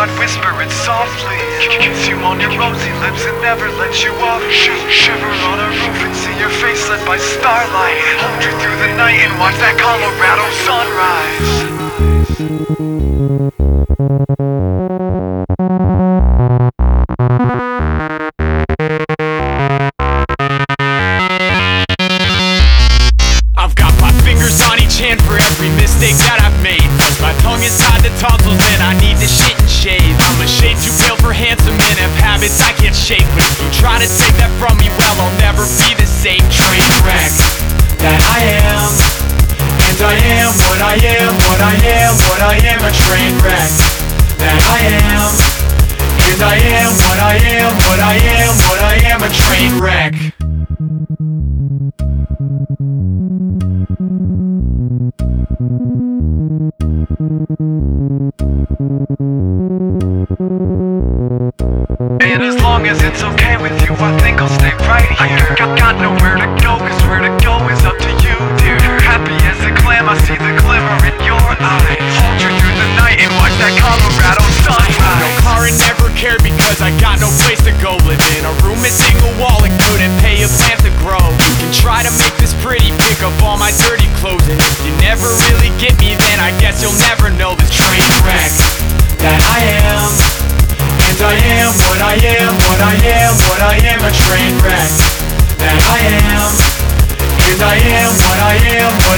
I'd whisper it softly, kiss you on your rosy lips and never let you off. Shiver on a roof and see your face lit by starlight. Hold you through the night and watch that Colorado sunrise. hand for every mistake that I've made. My tongue is tied to tonsils and I need to shit and shave. I'm a shade too pale for handsome men, have habits I can't shake. But if you try to take that from me, well, I'll never be the same. Train wreck that I am, and I am what I am, what I am, what I am. A train wreck that I am, and I am what I am, what I am, what I am. A train wreck. And as long as it's okay with you, I think I'll stay right here. Got nowhere to go, cause where to go is up to you, dear. Happy as a clam, I see the glimmer in your eyes. Hold you through the night and watch that Colorado sunrise. No car and never cared because I got no place to go. Live in a room with single wall and couldn't pay a plant to grow. You can try to make this pretty, pick up all my dirty clothes, and if you never really get me, then I guess you'll never know the train wreck that I am. And I am what I am, what I am, what I am. A train wreck that I am. And I am what I am, what